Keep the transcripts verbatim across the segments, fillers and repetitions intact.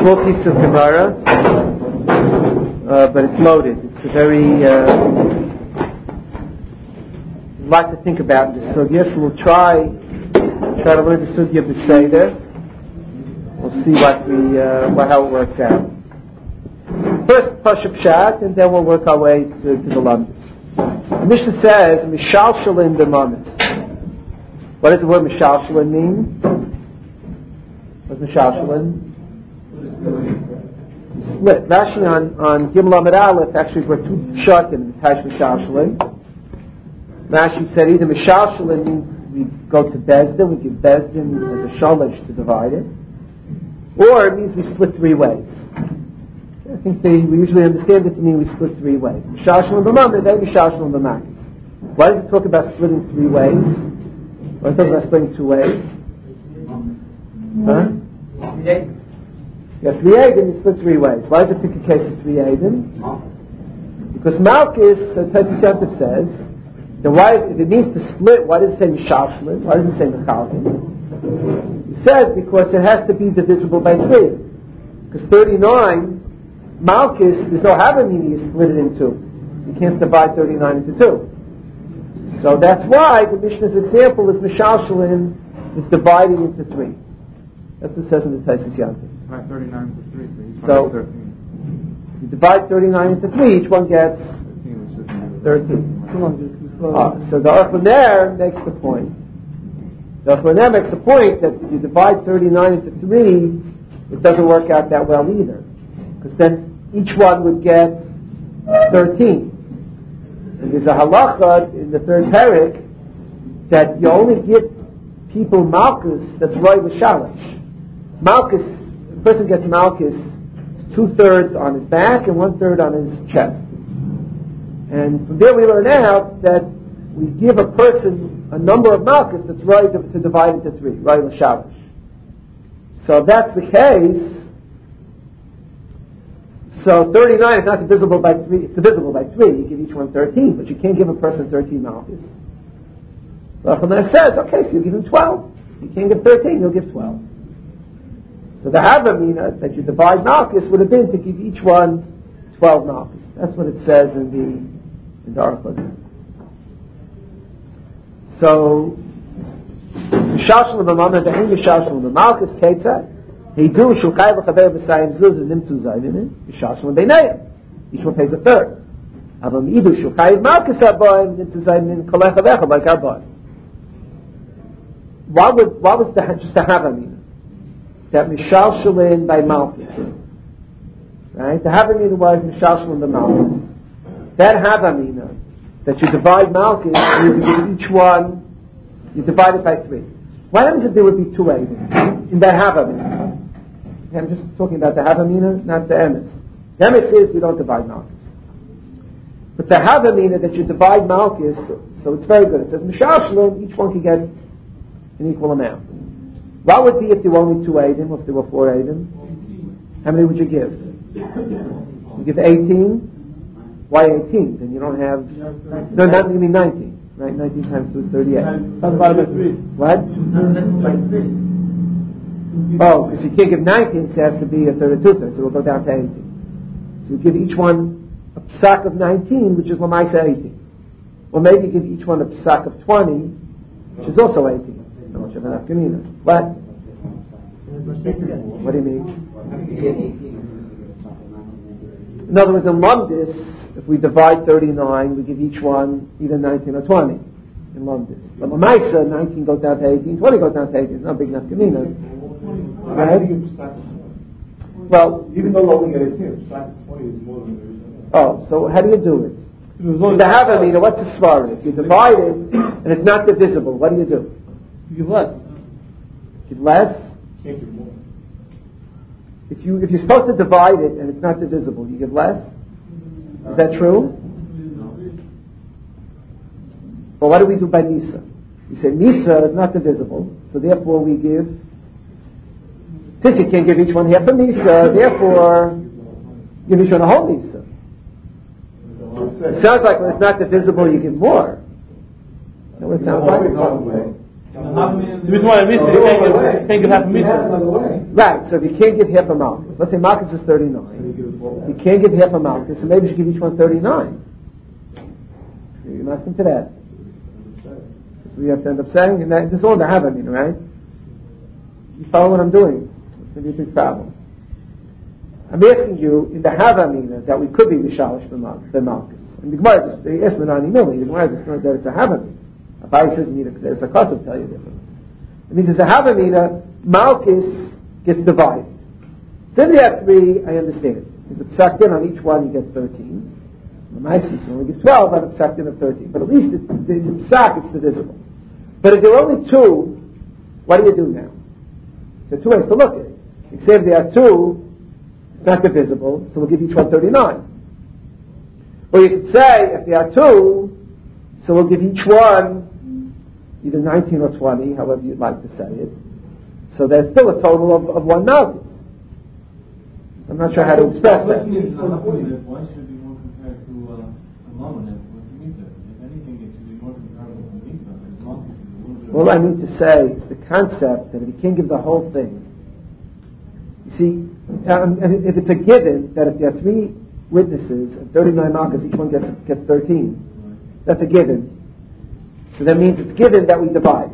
small piece of Gemara, uh, but it's loaded. It's a very uh, a lot to think about in this sugya. So we'll try try to learn the sugya b'seder. We'll see what we uh, what, how it works out. First, Pashup Pshat, and then we'll work our way to, to the Lumdis. The Mishnah says, Mishal Shalin B'Mamis. What does the word Mishal Shalin mean? What's Mishal Shalin? Split. Rashi on, on Gimel Amid Aleph actually were two shot in the Tash Mishal Shalin. Rashi said either Mishal Shalin means we go to Bezdin, we give Bezdin as a shalish to divide it, or it means we split three ways. I think they, we usually understand it to mean we split three ways. Mishal Shalin B'Mamis, then Mishal Shalin B'Makis. Why does it talk about splitting three ways? Why does it talk about splitting two ways? Huh? Yeah, three Eidim, you split three ways. Why does it pick a case of three Eidim? Because Malchus, so Tati Shantif says, then why, if it means to split, why does it say Mishal Shalin? Why does it say Mechalkin? He says because it has to be divisible by three. Because thirty-nine, Malchus, there's no Havamina, you split it in two. You can't divide thirty-nine into two. So that's why the Mishnah's example is Mishal Shalin is divided into three. That's what it says in the Taisus Yantiv. Divide thirty-nine into three, so, so thirteen. You divide thirty-nine into three, each one gets thirteen. Uh, so the Aruch LaNer makes the point. The Aruch LaNer makes the point that if you divide thirty-nine into three, it doesn't work out that well either. Because then each one would get thirteen. And there's a halacha in the third parak that you only give people malchus that's right with shalish. Malchus, a person gets malchus two thirds on his back and one third on his chest. And from there we learn out that we give a person a number of malchus that's right to, to divide into three, right with shalish. So if that's the case, so thirty-nine is not divisible by three, it's divisible by three, you give each one thirteen, but you can't give a person thirteen malchus. So Achilles says, okay, so you give him twelve. You can't give thirteen, you'll give twelve. So the Havamina, that you divide malchus, would have been to give each one twelve malchus. That's what it says in the, in the Aruch LaNer. So, Mishal Shalin B'Mamis, the Ein Mishal Shalin B'Malchus, Ketzad, Heidu Shulchay V'Chaver B'Sayim Zuz and Nimtu Zaymin, Mishal Shalin B'Neiim. Each one pays a third. Avam Idu Shulchay Malchus Arboim, Nimtu Zaymin, Kolech Avecha, like Arboim. What was, what was the, just the Havamina? That Mishal Shalin by Malchus. Right? The Havamina was Mishal Shalin by Malchus. That Havamina, that you divide Malchus, you give each one, you divide it by three. What happens if there would be two Eidim in that Havamina? I'm just talking about the Havamina, not the Emes. The Emes is we don't divide Malchus. But the Havamina that you divide Malchus, so it's very good. It says Mishal Shalin, each one can get an equal amount. What would be if there were only two Eidim, or if there were four Eidim? How many would you give? You give eighteen. Why eighteen? Then you don't have... No, not, you mean nineteen. Right? nineteen times two is thirty-eight. What? Oh, because you can't give nineteen, so it has to be a third or two-thirds, so we'll go down to eighteen. So you give each one a psak of nineteen, which is Lamaisa eighteen. Or maybe you give each one a psak of twenty, which is also eighteen. No much of an afkamina. What? What do you mean? In other words, in Lumdis, if we divide thirty-nine, we give each one either nineteen or twenty in Lumdis. But Lamaisa, nineteen goes down to eighteen, twenty goes down to eighteen. It's not big enough kamina. Right? Well, even though we only get eighteen, twenty is more than the oh, so how do you do it? The Havamina, what's the svara? If you divide it and it's not divisible, what do you do? You give less. Give less? Can't give more. If you if you're supposed to divide it and it's not divisible, you give less? Is that true? Well, what do we do by Misa? We say Misa is not divisible, so therefore we give, since you can't give each one half a Misa, therefore give each one a whole Misa. It sounds like when it's not divisible, you give more. No, it sounds like. The reason why I miss it, you can't give half a Misa. Right, so if you can't give half a malchus, let's say malchus is thirty-nine, you can't give half a malchus, so maybe you should give each one thirty-nine. You're not asking to that. So you have to end up saying, and that, this is all the Havamina, right? You follow what I'm doing? It's going to be a big problem. I'm asking you in the Havamina that we could be Mishalish b'malchus. And the Gemara, they asked me not anymore, the Gemara just that it's a Havamina. Abai says, there's a cause of tell you different. It means it's a Havamina, malchus gets divided. So if you have three, I understand. If it's sucked in on each one, you get thirteen. The nice you can only get twelve out of sucked in of thirteen. But at least it's, in sack it's divisible. But if there are only two, what do you do now? There are two ways to look at it. You say if there are two, it's not divisible, so we'll give each one thirty-nine. Or you could say if there are two, so we'll give each one either nineteen or twenty, however you'd like to say it. So there's still a total of, of one malchus. I'm not sure how to express that. Why should it be more compared to uh, a Mamoneh or to Mita? If anything, it should be more comparable to Mita. As malchus is a little bit. All I need to say is the concept that if you can't give the whole thing, you see, um, if it's a given that if there are three witnesses and thirty-nine malchus, each one gets gets thirteen, that's a given. So that means it's given that we divide.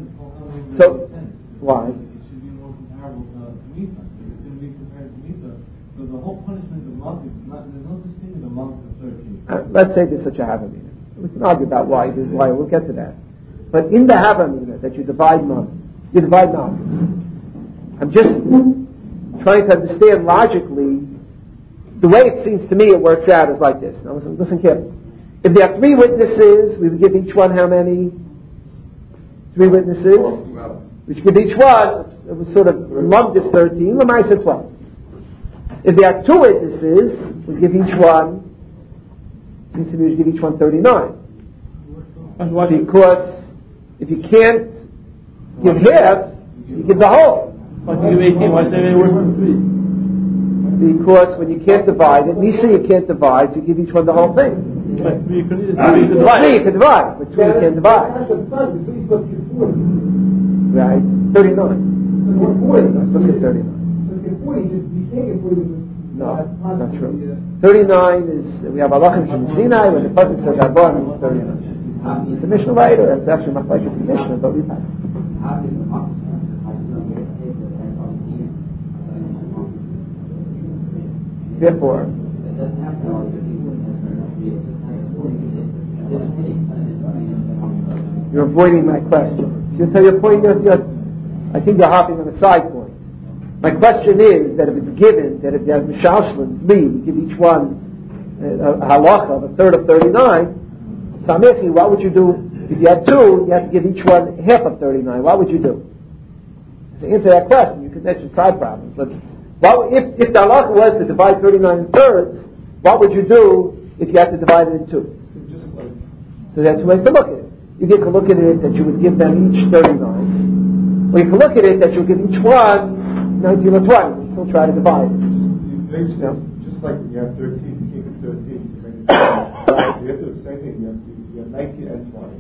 So why? It should be more comparable to, to Mita. It's going to be compared to Mita. So the whole punishment of malchus, there's no such thing as a malchus of thirteen. Uh, let's say there's such a Havamina. We can argue about why. There's why. We'll get to that. But in the Havamina that you divide malchus, you divide malchus. I'm just trying to understand logically. The way it seems to me it works out is like this. Now listen, listen carefully. If there are three witnesses, we would give each one how many? Three witnesses. Well, We should give each one, it was sort of lumped as thirteen, Lamai said twelve. If there are two witnesses, we give each one, seems to me we should give each one thirty-nine. Because if you can't give half, you give the whole. Why do you give eighteen? Why say they were three? Because when you can't divide it, Nisa you can't divide, so you give each one the whole thing. But three you can Divide. Three you can divide, but two you can't divide. Right? thirty-nine. Let's get thirty-nine. No, not true. thirty-nine is, we have Alachim from Sinai, when the person says Arbor means thirty-nine. It's a Mishnah writer, it's actually not like it's a Mishnah, but we've had it. Therefore, you're avoiding my question. So you tell your point, you're, you're, I think you're hopping on a side point. My question is that if it's given that if there's Mishalshlim, three, we give each one a, a halacha of a third of thirty-nine. So I'm asking you, what would you do if you had two? You have to give each one half of thirty-nine. What would you do? To answer that question, you could mention side problems. But what, if, if the halacha was to divide thirty-nine in thirds, what would you do if you had to divide it in two? So there's two ways to look at it. You can look at it that you would give them each thirty-nine, or you can look at it that you'll give each one nineteen or twenty. You still try to divide it. Just, Yeah. just like when you have thirteen, you can't get thirteen. So make it right. You have to do the same thing. You have, to, you have nineteen and twenty.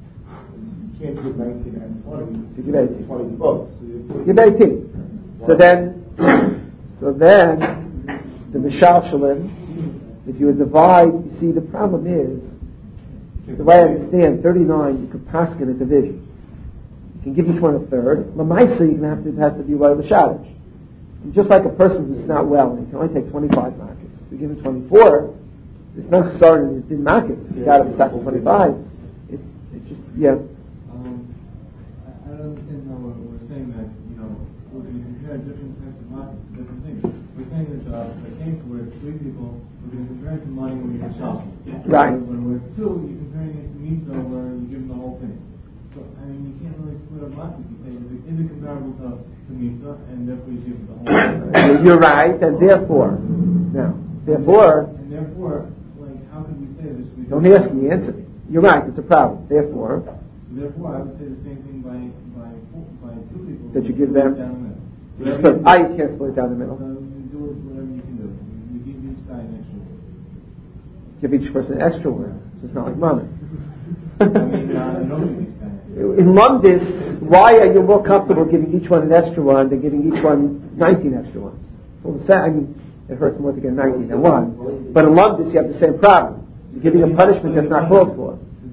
You can't give nineteen and twenty. So you give eighteen. twenty both. So you Give eighteen. So then, so then, the Mishal Shalim, if you would divide, you see the problem is, the way I understand, thirty-nine, you could pass in a division. You can give each one a third. Lamaisa, you can have to, it has to be right with Shadish. Just like a person who's not well, and he can only take twenty-five markets. If you give him twenty-four, there's no chasar in his din markets. You got to sack twenty-five. It, it just, yeah. Um, I, I don't understand how we're, we're saying that, you know, we're going to compare different types of markets to different things. We're saying that uh, the case where it's three people, we're going to compare it to money when you're shopping. Right. When we're two, you're comparing it to Misa where you give them the whole thing. So, I mean, you can't really split up markets. You say, is it, is it comparable to, to Misa, and therefore you give them the whole thing? You're right, and therefore, now, therefore, And therefore, like, how could we say this? We don't ask me, answer me. You're right, it's a problem. Therefore, Therefore, I would say the same thing by by by two people. That you give them- down the middle. you Whatever split, you- I can't split it down the middle. So you do it whatever you can do. You give each guy an extra word. Give each person an extra word. So it's not like money. I mean, uh, I know you these guys. In Lumdis, why are you more comfortable giving each one an extra one than giving each one nineteen extra ones? So the same, I mean, it hurts more to get nineteen than one. But in Lumdis, you have the same problem. You're giving a punishment that's not called for.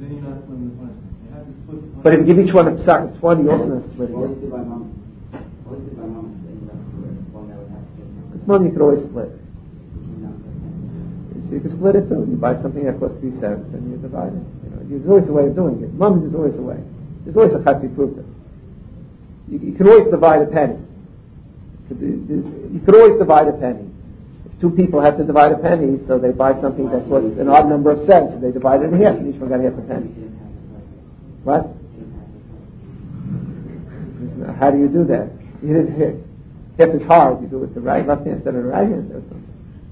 But if you give each one a sack of twenty, you also have to split it. Because mom, you could always split. So you can split it too. You buy something that costs three cents and you divide it. You know, there's always a way of doing it. Mom, there's always a way. There's always a chatzi pruta. You, you can always divide a penny. You could always divide a penny. If two people have to divide a penny, so they buy something that costs an odd number of cents, and they divide it in half, and each one got half a penny. What? How do you do that? You didn't hit. Half is hard. You do it with the right left hand instead of the right hand or something.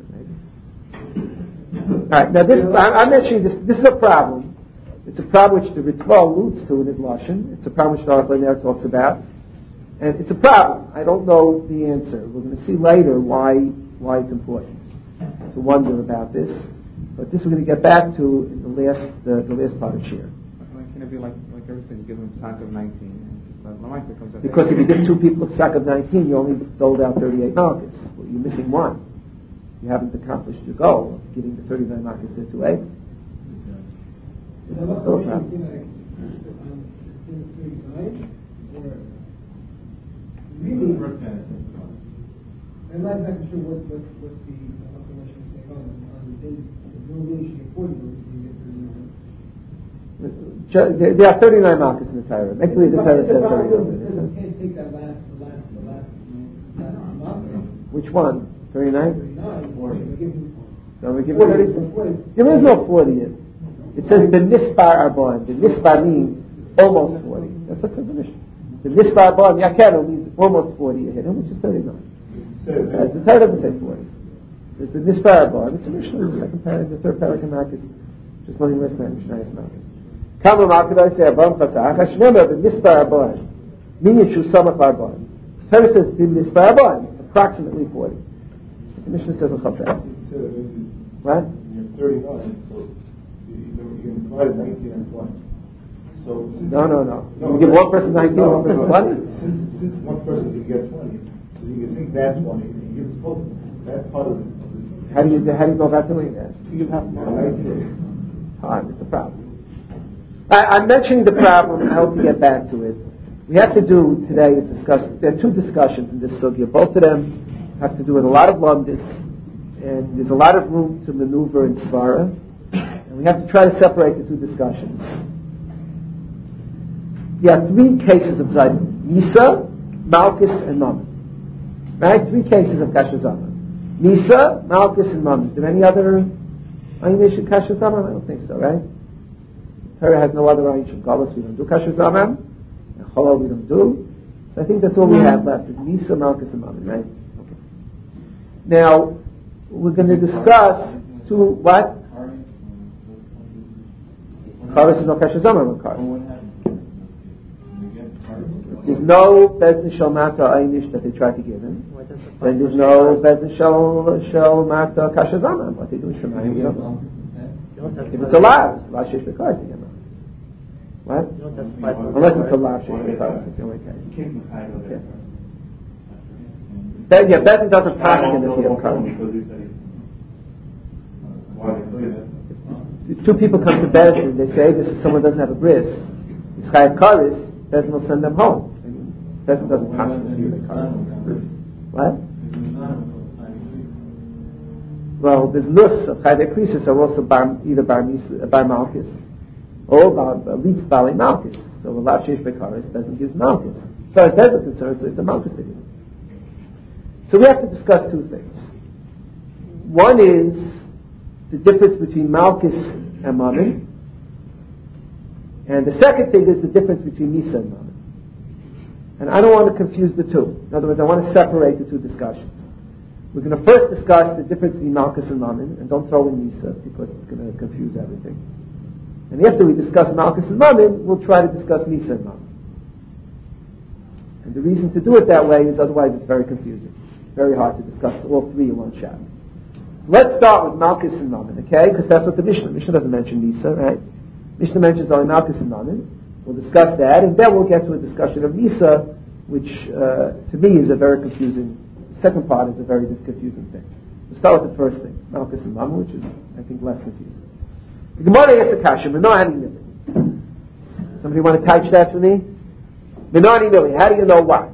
All right. Now, this I'm mentioning this. This is a problem. It's a problem which the Ritva alludes to in his Lashon. It's a problem which the Aruch LaNer talks about, and it's a problem. I don't know the answer. We're going to see later why why it's important to wonder about this. But this we're going to get back to in the last the, the last part of Shir. Why can't it be like like everything? You give them a sack of nineteen. Because if you give two people a sack of nineteen, you only doled out thirty-eight malchus. Well, you're missing one. You haven't accomplished your goal of giving the thirty-nine malchus to two eight. Is that also a problem? Really, I'm not exactly sure what, what, what the calculation is saying on, on the day. No really should afford you to get thirty-nine. There are thirty-nine malchus in the Torah. Make believe the Torah says thirty-nine. You can't take that last, the last, the last, last malchus. Which one? thirty-nine? thirty-nine. forty. So we give thirty. There is no forty yet. It says the nispar arbon. The nispar means almost forty. That's what's the definition. The nispar arbon, yakero, means almost forty you hit him, which is thirty-nine. Uh, the Torah doesn't say forty. There's the nispar arbon. It's a Mishnah in the second paragraph, the third paragraph of Malchus. Just learning last night, Mishnah is Malchus. Kama Malchus say arbon fatach. Hashnema the nispar arbon. Meaning shu samach arbon. The Torah says the nispar arbon, approximately forty. The Mishnah says a chafetz. What? You're thirty-nine, so you can divide nineteen and twenty. So no, no, no. You give one person nineteen, no, one person twenty. Since, since one person can get twenty, so you can take that twenty and give it both. That's part of it. How do you how do you go about doing that? You have nineteen. Hard. It's a problem. I, I'm mentioning the problem. I hope to get back to it. We have to do today is discuss. There are two discussions in this sugya. Both of them have to do with a lot of lumdis, and there's a lot of room to maneuver in svara, and we have to try to separate the two discussions. There are three cases of Zayim. Misa, Malchus, and Mammon. Right? Three cases of Kasha Zaman. Misa, Malchus, and Mammon. Is there any other Ainish in Kasha Zaman? I don't think so, right? Torah has no other Ainish in Galas. We don't do Kasha Zaman. And Cholol we don't do. So I think that's all we have left is Misa, Malchus, and Mammon, right? Okay. Now, we're going to discuss two, what? Karas is no Kasha Zaman with Karas. There's no Bezdin Shal Mata Einish that they try to give him. Then there's no Bezdin Shal Shal Mata Kasha Zaman. What they do is Shemayim, you don't know. If it's a lav, it's lav shesh b'karas again. What? Unless it's a lav shesh b'karas, it's the only case. Then, yeah, Bezdin doesn't pass him if you have karas. If two people come to Bezdin, they say this is someone who doesn't have a bris. It's chayav karas. Bezdin will send them home. Bezdin doesn't pass them to the car. What? Well, there's nus of Chayde Krisis are also bar, either bar, bar Malchus or bar, at least Bali Malchus. So a lot of Sheish Bekaris Bezdin gives Malchus. So as Bezdin is concerned, it's a Malchus video. So we have to discuss two things. One is the difference between Malchus and Mammon. And the second thing is the difference between Misa and Mammon. And I don't want to confuse the two. In other words, I want to separate the two discussions. We're going to first discuss the difference between Malchus and Mammon, and don't throw in Misa because it's going to confuse everything. And after we discuss Malchus and Mammon, we'll try to discuss Misa and Mammon. And the reason to do it that way is otherwise it's very confusing. It's very hard to discuss all three in one shot. Let's start with Malchus and Mammon, okay? Because that's what the Mishnah. Mishnah doesn't mention Misa, right? Mishnah mentions only Malchus and Mammon. We'll discuss that, and then we'll get to a discussion of Misa, which uh, to me is a very confusing, the second part is a very confusing thing. We'll start with the first thing, Malchus and Mama, which is, I think, less confusing. The Gemara asks the Kasha, Menani Mili. Somebody want to touch that for me? Menani Mili, how do you know what?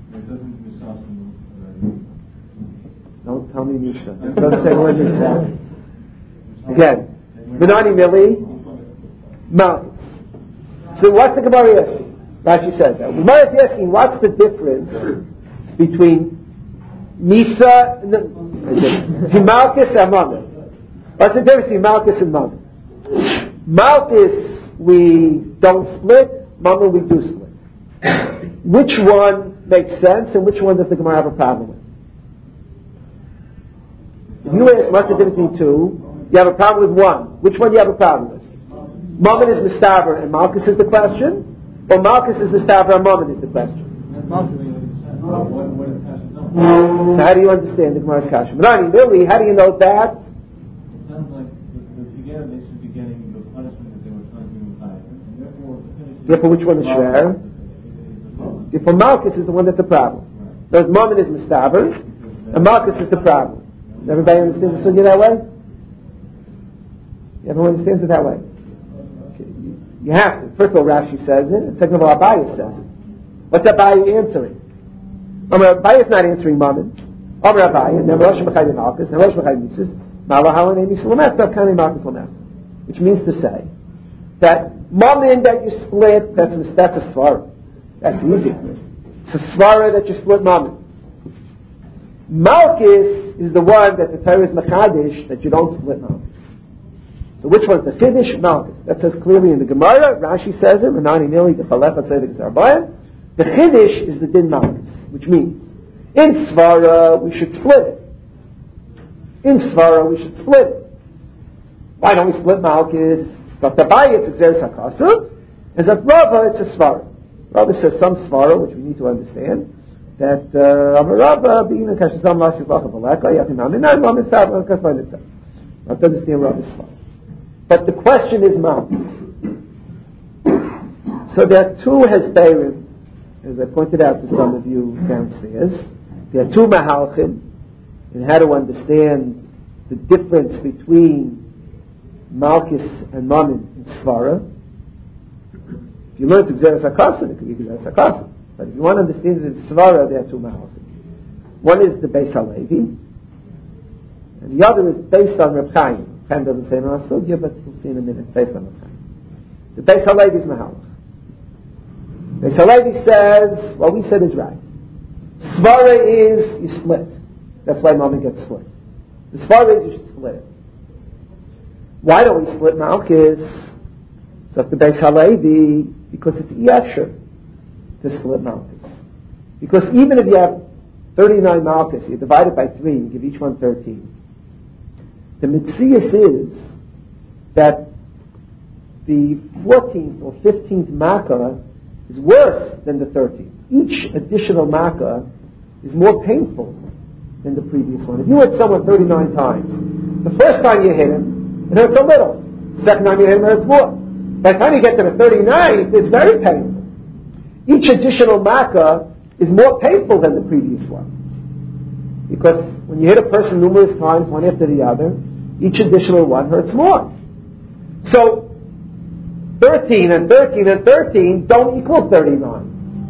Don't tell me Misha. Don't say the word Misha. Again, Menani Mili, Malchus. So what's the Gemara asking? Rashi says that. The Gemara is asking, what's the difference between Misa and the Malchus and Mammon? What's the difference between Malchus and Mammon? Malchus we don't split, Mammon we do split. Which one makes sense and which one does the Gemara have a problem with? If you ask what's the difference between two, you have a problem with one. Which one do you have a problem with? Mammon is Mistaver and Malchus is the question? Or Malchus is Mistaver and Mammon is the question? So how do you understand the Gemara's Kasha? Menani Mili, how do you know that? It sounds like the together they should be getting the punishment that they were trying to imply. And therefore, Therefore, which one is Shrer? Therefore, Malchus is the one that's the problem. Whereas Mammon is Mistaver and Malchus is the problem. Everybody understand the Sunya that way? Everyone understands it that way? You have to. First of all, Rashi says it, and second of all, Abaye says it. What's Abaye answering? Amar Abaye is not answering Mammon. Amar Abaye, and then Rosh Mechayim Malchus, and Rosh Mechayim Mises, Malahalan Amy Shlomet, Kani Malchus Lamet. Which means to say that Mammon that you split, that's a, that's a svara. That's easy. It's a svara that you split Mammon. Malchus is the one that the Torah is Mechadish, that you don't split Mammon. So which one's the Chiddush? Malchus. That says clearly in the Gemara. Rashi says it. Menani Mili, the Chalecha Tzedek Zarbayim. The Chiddush is the Din Malchus, which means in Svara we should split it. In Svara we should split it. Why don't we split Malchus? Dr. Abaye it's Xeris HaKasub, and Dr. Rava it's a Svara. Rava says some Svara, which we need to understand, that Amar Rava being a Kashazam Lashif Lachav Aleka Yachim Aminan Lamed Sav Lachav Aleka. I don't understand Rava's Svara. But the question is Malchus. So there are two Hesperim, as I pointed out to some of you downstairs. There are two Mahalchim in how to understand the difference between Malchus and Mammon in Svara. If you learn to Xeris HaKassan, it could be Xeris HaKassan. But if you want to understand it in Svara, there are two Mahalchim. One is the Beis HaLevi, and the other is based on Reb Chaim. Chaim doesn't say no Sugya, but we'll see in a minute, based on Reb Chaim. The Beis HaLevi is Mahalach. Beis HaLevi says, what we said is right. Svara is, you split. That's why Mammon gets split. The Svara is, you should split it. Why don't we split Malchus? So the Beis HaLevi, because it's Yasher to split Malchus. Because even if you have thirty-nine Malchus, you divide it by three, you give each one thirteen. The Mitzias is that the fourteenth or fifteenth Makkah is worse than the thirteenth. Each additional Makkah is more painful than the previous one. If you hit someone thirty-nine times, the first time you hit him, it hurts a little. The second time you hit him, it hurts more. By the time you get to the thirty-ninth, it's very painful. Each additional Makkah is more painful than the previous one. Because when you hit a person numerous times, one after the other, each additional one hurts more. So, thirteen and thirteen and thirteen don't equal thirty-nine.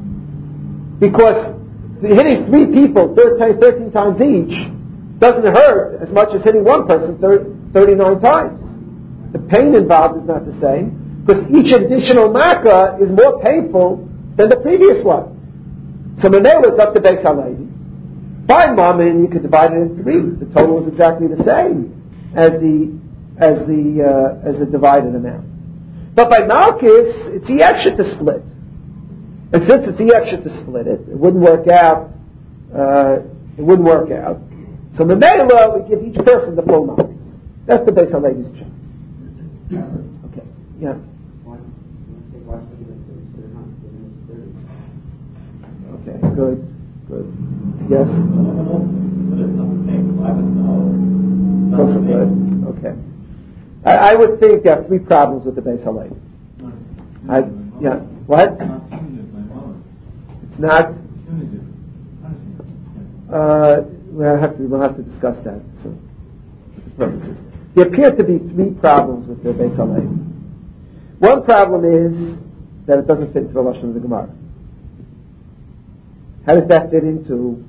Because hitting three people thirteen times each doesn't hurt as much as hitting one person thirty-nine times. The pain involved is not the same, because each additional Makkah is more painful than the previous one. So Menela is up to Beis HaLevi. By Mammon, you could divide it in three. The total is exactly the same as the as the uh, as the divided amount. But by Malchus, it's Yeshet to split. And since it's Yeshet to split it, it wouldn't work out. Uh, it wouldn't work out. So Menela, we give each person the full Malchus. That's the Beis HaLevi's check. Okay. Yeah. Okay. Good. Good. Yes. Also good. Okay. I, I would think there are three problems with the Beis HaLevi. I, Yeah. What? It's not punitive by mother. It's not. Punitive. Punishment. Uh, we'll have to we'll have to discuss that. So, for the purposes, there appear to be three problems with the Beis Halevi. One problem is that it doesn't fit into the lashon of the Gemara. How does that fit into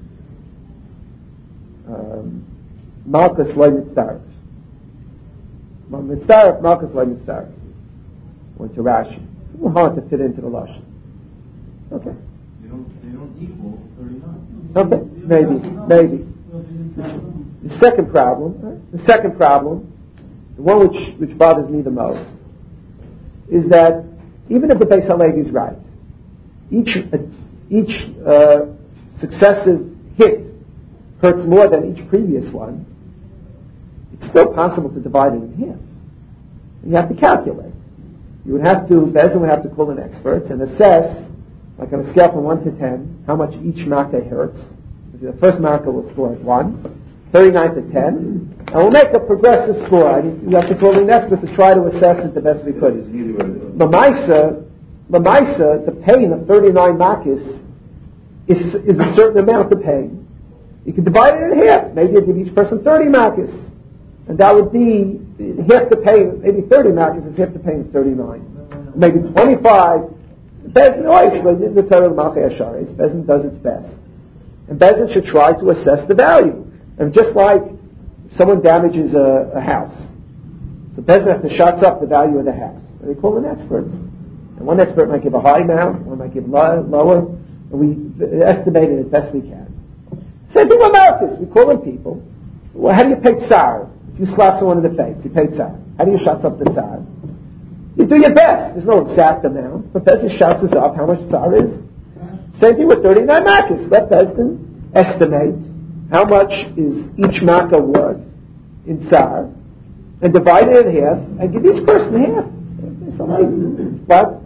um, Malchus loy mitzaref? Mitzaref, Malchus loy mitzaref. Or to Rashi. It's a little hard to fit into the lashon. Okay. They don't, they don't equal thirty-nine. Okay, maybe, maybe. The, the second problem, right? the second problem, the one which, which bothers me the most, is that even if the Beis Halevi is right, each uh, each uh, successive hit hurts more than each previous one. It's still possible to divide it in half. You have to calculate. You would have to, Bezin would have to call in experts and assess, like on a scale from one to ten, how much each marker hurts. The first marker will score at one, thirty-nine to ten, and we'll make a progressive score. You have to call in experts to try to assess it the best we could. Lamaisa, Lamaisa, the pain of thirty-nine markers is, is a certain amount of pain. You can divide it in half. Maybe you give each person thirty markers. And that would be half the pain, maybe thirty markers is half the pain of thirty-nine. Maybe twenty-five. Bezin always, in the Torah of Malchei Asharis, Bezin does its best. And Bezin should try to assess the value. And just like someone damages a, a house, so Bezin has to shots up the value of the house. And they call in experts. And one expert might give a high amount, one might give low, lower, and we estimate it as best we can. Same thing about this. We call in people. Well, how do you pay tsar? If you slap someone in the face, you pay tsar. How do you shots up the tsar? You do your best. There's no exact amount. But Bezin shouts us up how much tsar is. Same thing with thirty-nine markers. Let Bezin estimate how much is each marker worth in tsar, and divide it in half, and give each person half. But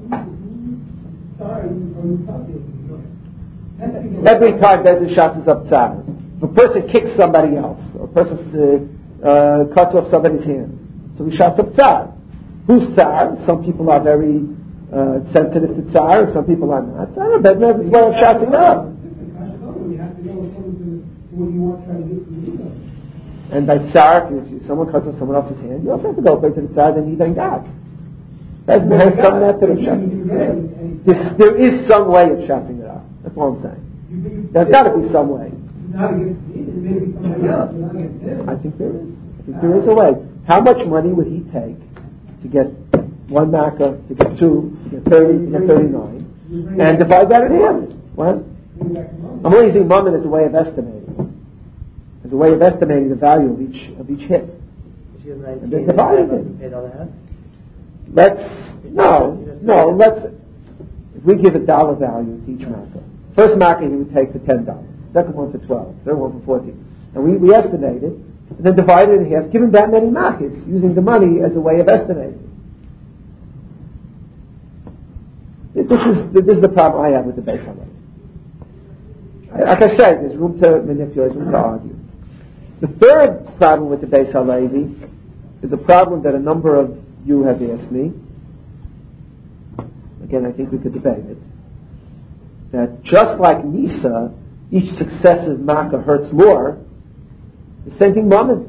every time Bezin shouts us up tsar, if a person kicks somebody else, or a person uh, uh, cuts off somebody's hand, so he shouts up tsar. Who's tsar? Some people are very uh, sensitive to tsar, and some people are not. I don't know, Bezin has his way of shouting it up. And by tsar, if someone cuts off someone else's hand, you also have to go to the tsar, then you thank God. Bezin has some method of shouting. There, there is some way of shouting it up. That's all I'm saying. There's got to be some way. I think there is. I think there is a way. How much money would he take to get one marker, to get two, to get thirty, to get thirty-nine, and divide that in half? What? I'm only using moment as a way of estimating, as a way of estimating the value of each of each hit, and then dividing it. Let's no, no. Let's if we give a dollar value to each marker. First marker he would take for ten dollars. Second one for twelve. Third one for fourteen. And we, we estimate it, and then divide it in half, give him that many markers, using the money as a way of estimating. This is this is the problem I have with the Beis Halevi. Like I said, there's room to manipulate, room to argue. The third problem with the Beis Halevi is a problem that a number of you have asked me. Again, I think we could debate it. That just like Nisa, each successive marker hurts more. The same thing, Mammon.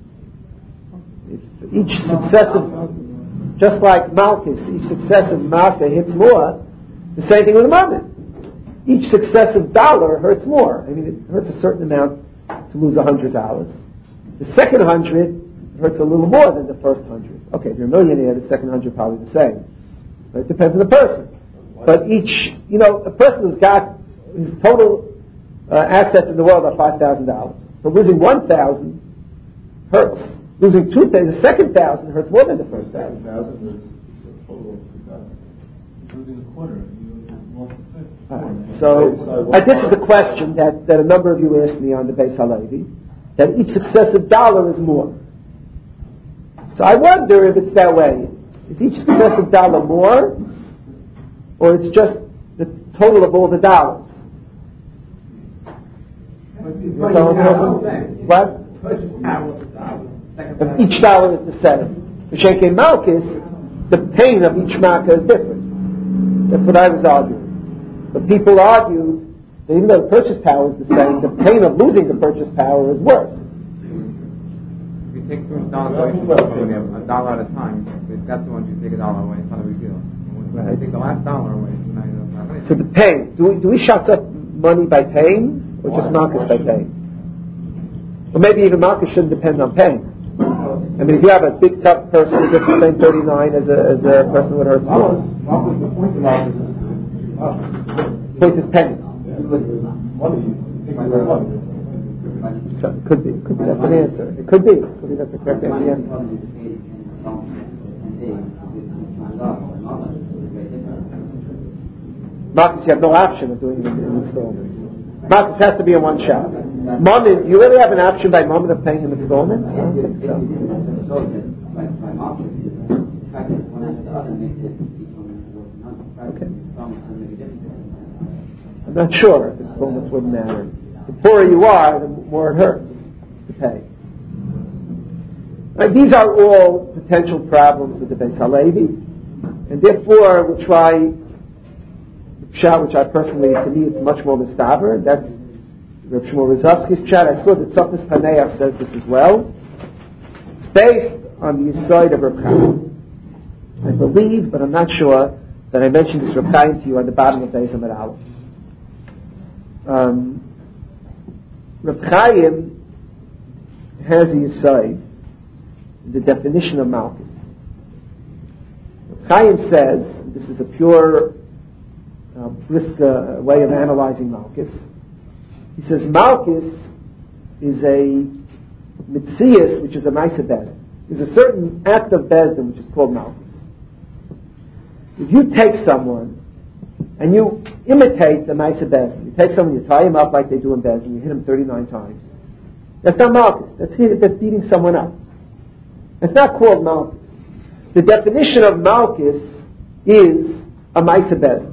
If each successive, just like Malchus, each successive marker hits more. The same thing with Mammon. Each successive dollar hurts more. I mean, it hurts a certain amount to lose a hundred dollars. The second hundred hurts a little more than the first hundred. Okay, if you're a millionaire, the second hundred probably the same. But it depends on the person. But each, you know, a person who's got his total uh, assets in the world are five thousand dollars. So losing one thousand hurts. Losing two thousand, the second thousand hurts more than the first thousand. Losing a quarter. Right. So uh, this is the question that, that a number of you asked me on the Beis Halevi, that each successive dollar is more. So I wonder if it's that way. Is each successive dollar more, or it's just the total of all the dollars? What? If each dollar is the same. The Sheikh Malchus, the pain of each marker is different. That's what I was arguing. But people argued that even though the purchase power is the same, the pain of losing the purchase power is worse. If you take two dollars away from somebody a dollar at a time, if that's the one you take a dollar away, it's not a big deal. When you take the last dollar away, so now you don't have anything. So the pain, do we, do we shut up money by paying, or just Malchus by paying? Or maybe even Malchus shouldn't depend on paying. I mean, if you have a big tough person who gets the same thirty-nine as a, as a person with her small. Malchus, the point of Malchus is the point is paying. money, you take my money. So it could be, it could be that's an answer. It could be, it could be that's the correct answer. Malchus, you have no option of doing it in installments. Malchus has to be in one shot. Moment, you really have an option by moment of paying in installments? I don't think so. Okay. I'm not sure if installments wouldn't matter. The poorer you are, the more it hurts to pay. Right, these are all potential problems with the Beis Halevi, and therefore we'll try the pshat, which I personally, to me, it's much more mistaber. That's Reb Shmuel Rozovsky's chat. I saw that Sofis Paneach says this as well. It's based on the side of Reb Chaim. I believe, but I'm not sure, that I mentioned this Reb Chaim to you on the bottom of Beis Amud Aleph. Um, Reb Chaim has the side, the definition of Malchus. Reb Chaim says, and this is a pure uh, Briska way of analyzing Malchus. He says Malchus is a mitzias, which is a ma'aseh bezdin. There's a certain act of bezdin which is called Malchus. If you take someone and you imitate the ma'aseh bezdin, you take someone, you tie him up like they do in bezdin, you hit him thirty-nine times. That's not Malchus. That's that's beating someone up. It's not called Malchus. The definition of Malchus is a ma'aseh bezdin.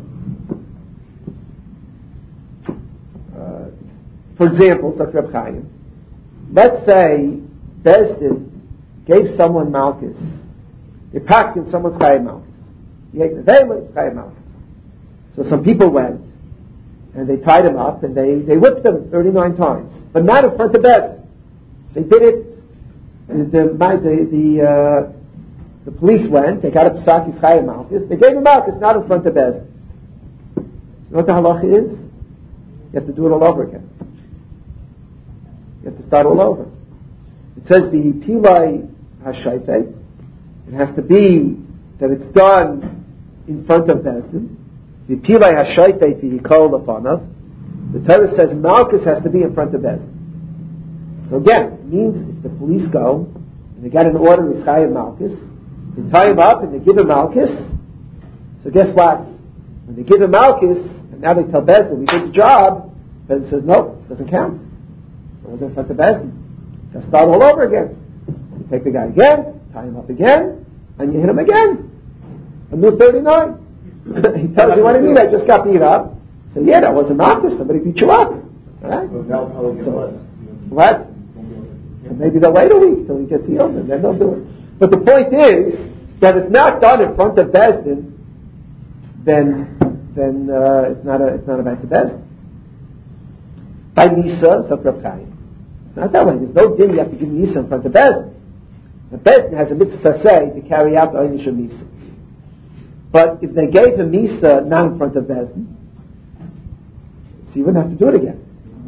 For example, Doctor Reb Chaim, let's say Bezdin gave someone Malchus. They packed in someone's Chayim Malchus. He ate the Vela, Chayim Malchus. So some people went and they tied him up and they, they whipped him thirty-nine times, but not in front of Bezdin. They did it. The the the, uh, the police went. They got up Saki's Chayim Malchus. They gave him Malchus, not in front of Bezdin. You know what the halacha is? You have to do it all over again. You have to start all over. It says the pilai hashayfei. It has to be that it's done in front of Bezdin. The pilai hashayfei v'yikol lefanav. The Torah says Malchus has to be in front of Bezdin. So again, it means if the police go and they get an order to tie Malchus, they tie him up and they give him Malchus. So guess what? When they give him Malchus, and now they tell Bezdin, we did the job, Bezdin says, nope, doesn't count. It was in front of Bezdin. Just start all over again. You take the guy again, tie him up again, and you hit him again. A new thirty-nine. He tells you, what do you mean? I just got beat up. So yeah, that wasn't Malchus. Somebody beat you up. Right? So, what? And maybe they'll wait a week till he gets healed, and then they'll do it. But the point is that it's not done in front of Bezdin, then then uh, it's not a it's not about the Bezdin. By Nisa, so Reb Chaim. It's not that way. There's no din you have to give Nisa in front of Bezdin. The Bezdin has a mitzvah say to carry out the Einish of Nisa. But if they gave him Nisa not in front of Bezdin, so you wouldn't have to do it again.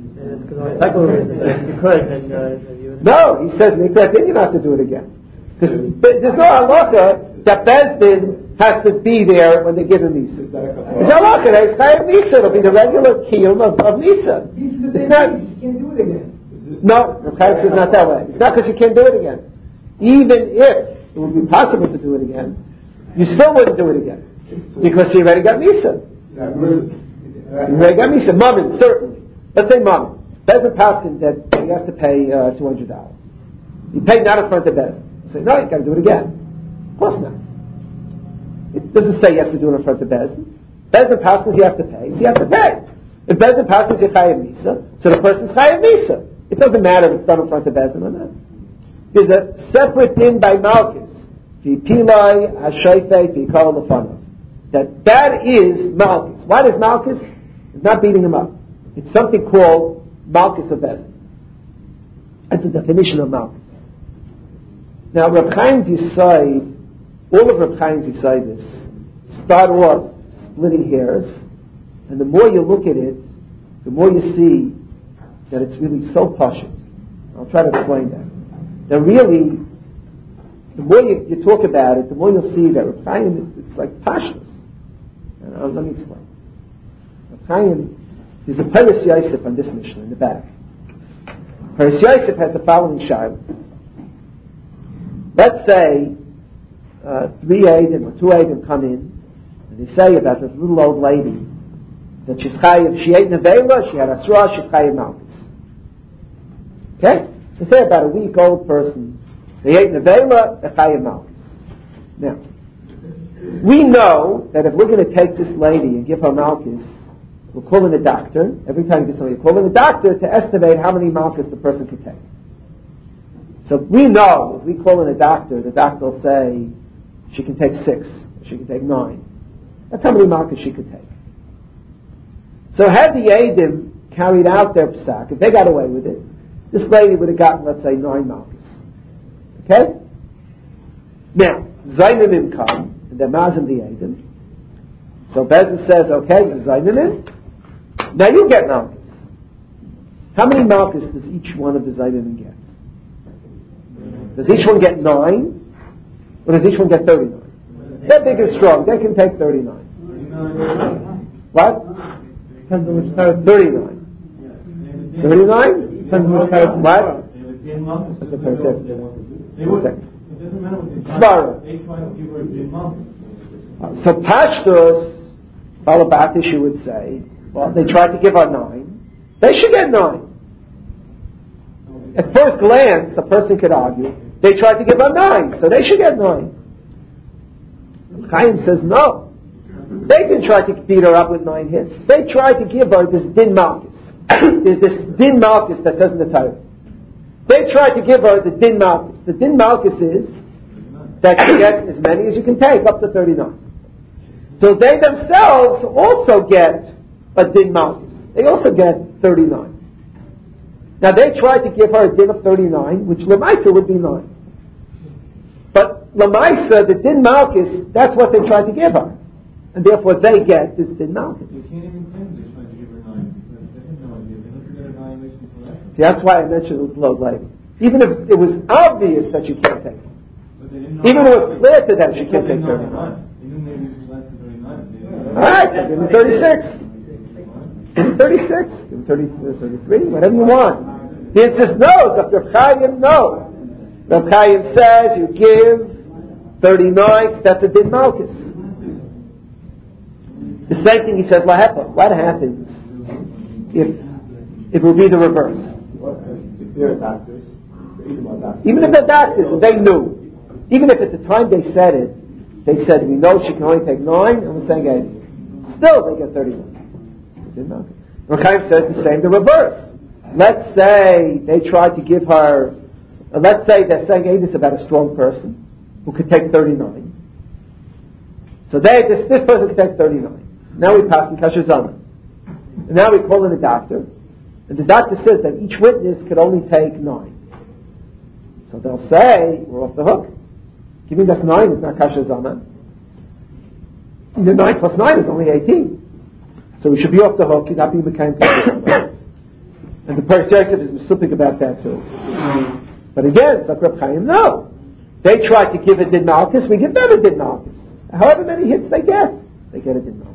No, he says Mikra, then you don't have to do it again. Because there's no halacha that Bezdin has to be there when they give him Nisa. It's halacha, they say Nisa, it'll be the regular kiyum of, of Nisa. It's not, you can't do it again. No, the Chaim says not that way. It's not because you can't do it again. Even if it would be possible to do it again, you still wouldn't do it again. Because you already got Nisa. You already got Nisa. Mammon, certainly. Let's say Mammon. Bezdin Paskin that he has to pay uh, two hundred dollars. You pay not in front of Bezdin. You say, no, you got to do it again. Of course not. It doesn't say you have to do it in front of Bezdin. Bezdin Paskin you have to pay, so you have to pay. If Bezdin Paskin you Chayim Nisa, so the person's Chayim Nisa. It doesn't matter if it's done in front of Bezdin or not. There's a separate din by Malchus. V'pilai hashayfei v'yikol lefanav. that that is Malchus. What is Malchus? It's not beating him up. It's something called Malchus of Bezdin. That's the definition of Malchus. Now, Reb Chaim's Yisayid, all of Reb Chaim's Yisayidis start off splitting hairs, and the more you look at it, the more you see that it's really so pashut. I'll try to explain that. That really, the more you, you talk about it, the more you'll see that Reb Chaim, it's, it's like pashtus. Uh, let me explain. Reb Chaim, there's a Peres Yosef on this Mishnah in the back. Peres Yosef has the following shayla. Let's say uh, three Eidim or two Eidim come in, and they say about this little old lady that she's chayiv, she ate nevela, she had asra, she's chayiv malchus. Okay? They say about a week old person, they ate nevela, they're chayiv malchus. Now, we know that if we're going to take this lady and give her malchus, we'll call in a doctor. Every time you get somebody, call in a doctor to estimate how many malchus the person could take. So we know, if we call in a doctor, the doctor will say she can take six, she can take nine. That's how many malchus she could take. So had the Eidim carried out their psak, if they got away with it, this lady would have gotten, let's say, nine malchus. Okay? Now, Zainimim come, and they're mazim the Eidim. So Bezdin says, okay, Zainimim, now you get malchus. How many malchus does each one of the Zainimim get? Does each one get nine? Or does each one get thirty-nine? They're big and strong. They can take thirty-nine. What? Depends on which side. thirty-nine. thirty-nine? Depends on which side. What? That's a percent. They would, it doesn't matter what they Svara. They try to give her a din malchus. So Pashtus, Balabatish, you would say, well, they tried to give her nine. They should get nine. At first glance, a person could argue, they tried to give her nine, so they should get nine. Chaim says no. They didn't try to beat her up with nine hits. They tried to give her this din malchus. There's this din malchus that says in the Torah. They tried to give her the din malchus. The din malchus is that you get as many as you can take, up to thirty-nine. So they themselves also get a din malchus. They also get thirty-nine. Now they tried to give her a din of thirty-nine, which Lamaisa would be nine. But Lamaisa, the din malchus, that's what they tried to give her. And therefore they get this din malchus. You can't even claim they tried to give her nine, because they had no idea. They looked at their evaluation for that. See, that's why I mentioned it was low lady. Even if it was obvious that she can't take it. But they didn't know. Even if it was clear to them she can't They take didn't know thirty-nine. They knew maybe it was less than thirty-nine. They- Alright, give him thirty-six. Give him thirty-six. Give him thirty, thirty-three, whatever you want. The answer is no. It's up to Reb Chaim, no. Reb Chaim says you give thirty-nine, that's a din malchus. The same thing he says, lahepa. What happens if it will be the reverse? If they're doctors, doctors. Even if they're doctors, and they knew, even if at the time they said it, they said, we know she can only take nine, and we're saying eight. Still, they get thirty-one. Din malchus. Reb Chaim says the same, the reverse. Let's say they tried to give her, uh, let's say they're saying hey, this about a strong person who could take thirty-nine. So they, this, this person could take thirty-nine. Now we pass in Kasher Zaman. And now we call in a doctor. And the doctor says that each witness could only take nine. So they'll say, we're off the hook. Giving us nine is not Kasher Zaman. The nine plus nine is only eighteen. So we should be off the hook. You're not being became Kasher Zaman. And the Peres Yosef is something about that too. But again, it's like Reb Chaim, no. They tried to give a din malchus, we give them a din malchus. However many hits they get, they get a din malchus.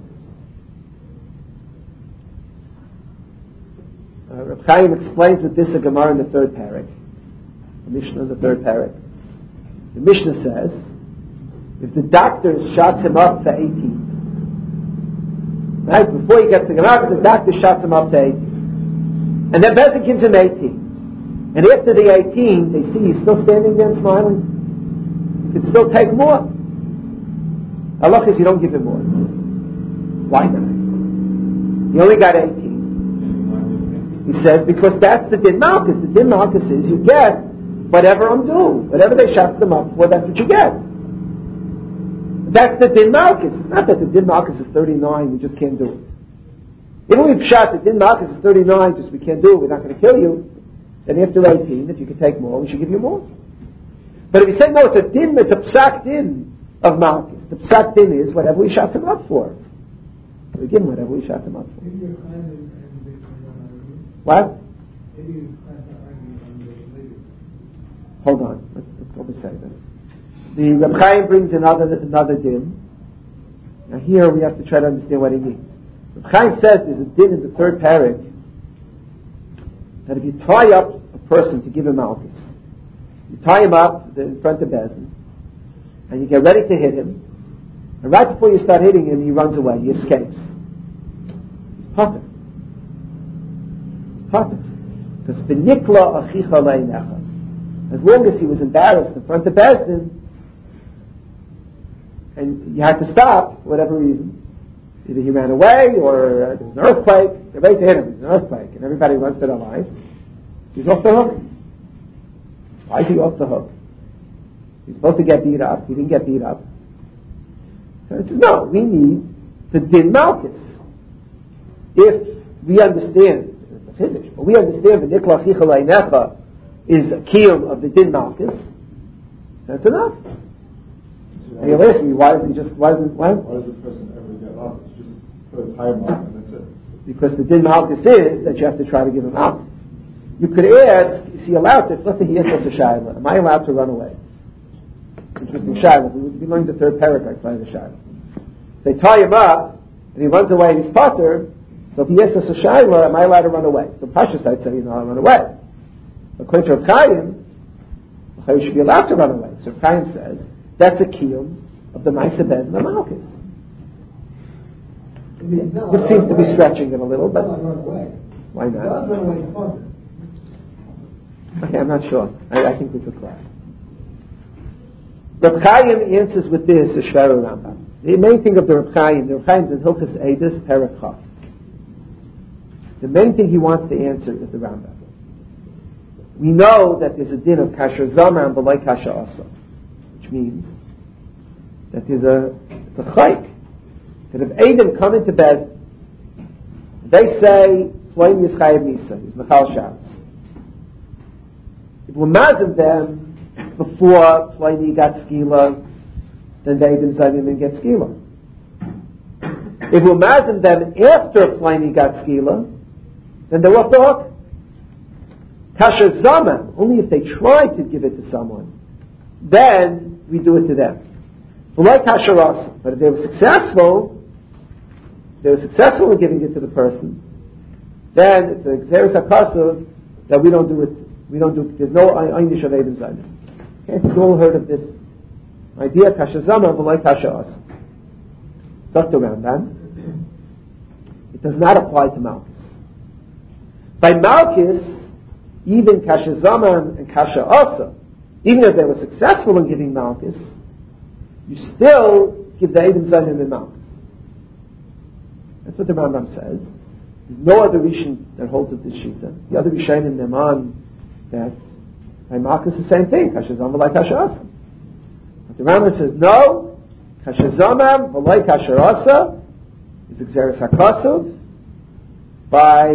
Uh, Reb Chaim explains with this a Gemara in the third parak. The Mishnah in the third parak. The Mishnah says, if the doctor shots him up to eighteen, right, before he gets to Gemara, the doctor shots him up to eighteen. And then Bezdin gives him eighteen. And after the eighteen, they see he's still standing there and smiling. He can still take more. Allah says you don't give him more. Why not? He only got eighteen. He says, because that's the din malchus. The din malchus is you get whatever I'm due. Whatever they shot them up for, that's what you get. That's the din malchus. Not that the din malchus is thirty-nine, we just can't do it. If we've shot the din malchus is thirty-nine, just we can't do it, we're not going to kill you, then after eighteen, if you could take more, we should give you more. But if you say, no, it's a din, it's a psak din of malchus. The psak din is whatever we shot him up for. So we give him whatever we shot him up for. What? Hold on, let's, let's go beside that. The Reb Chaim brings another another din. Now here we have to try to understand what he means. Reb Chaim says there's a din in the third parak that if you tie up a person to give him malchus, you tie him up in front of Bezdin, and you get ready to hit him, and right before you start hitting him, he runs away, he escapes. He's potter. He's potter. Because v'nikla achicha leinecha. As long as he was embarrassed in front of Bezdin, and you had to stop for whatever reason, either he ran away or uh, there was an earthquake, they're ready to hit him, there's an earthquake, and everybody runs for their lives, he's off the hook. Why is he off the hook? He's supposed to get beat up, he didn't get beat up. So it says, no, we need the din malchus. If we understand, it's a finish, but we understand the nikla chicha leinecha is a kiyum of the din malchus, that's enough. So and you'll ask me, why does he just, why does, why? Why does the person ever get up? It's just put a time on and that's it. Because the din malchus is that you have to try to give him out. You could ask, is he allowed to, let's say he asks us a shayla, am I allowed to run away? Interesting shayla, we would be learning the third paragraph by the shayla. They tie him up, and he runs away and he's potter, so if he asks us a shayla, am I allowed to run away? So Pashas I'd say, you know, I'll run away. According to Reb Chaim, you should be allowed to run away. So Reb Chaim says, that's a kiyum of the Ma'aseh Bezdin and the Malchus. This seems to be stretching it a little, but why not? Okay, I'm not sure. I, I think we could class. Reb Chaim answers with this, the Shver Rambam. The main thing of the Reb Chaim, the Reb Chaim is in Hilchos Eidus, Perek Chaf. The main thing he wants to answer is the Rambam. We know that there's a din of kasher zama and b'lai kasher asa, which means that there's a, it's a chayk. That if Eidim come into bed, they say, Floim Yischayev Nisa, he's Mechal Shabbos. If we mazim them before Floim got skila, then the Eidim Zayim and get skila. If we mazim them after Floim got skila, then they're off the hook. Kasher Zaman, only if they try to give it to someone, then we do it to them. But like Kasher Asa, but if they were successful, they were successful in giving it to the person, then it's a Xeris HaKasav that we don't do it, we don't do, there's no Einish of Eidim Zayim. Okay, you've all heard of this idea, Kasher Zaman, but like Kasher Asa. Doctor Rambam, it does not apply to Malchus. By Malchus, even Kasher Zaman and Kasher Asa, even if they were successful in giving Malchus, you still give the Eidim Zayim in Malchus. That's what the Rambam says. There's no other Rishon that holds with this Shita. The other Rishonim Neman that by Malchus is the same thing. Kasher Zaman v'lai Kasher Asa. But the Rambam says no. Kasher Zaman v'lai Kasher Asa is Xeris HaKasav by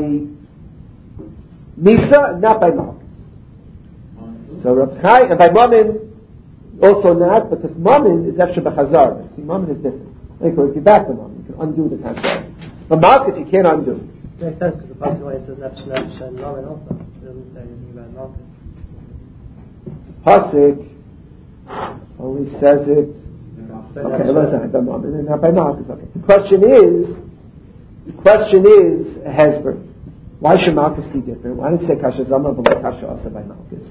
Misa, not by Malchus. So Reb Chaim, and by Mammon also not, because Mammon is Efsheh B'Chazar. See, Mammon is different. Of course, get back to Mammon. You can undo the contract. But Malchus you can't undo. It makes sense because the Pasuk line says Nefesh Nefesh and Mammon also. It doesn't say anything about Malchus. Pasuk only says it. Okay, listen, by Mammon and not by Malchus. Okay. The question is, the question is a hezbollah. Why should Malchus be different? Why did it say Kasher Zama v'lo Kasher Asa by Malchus?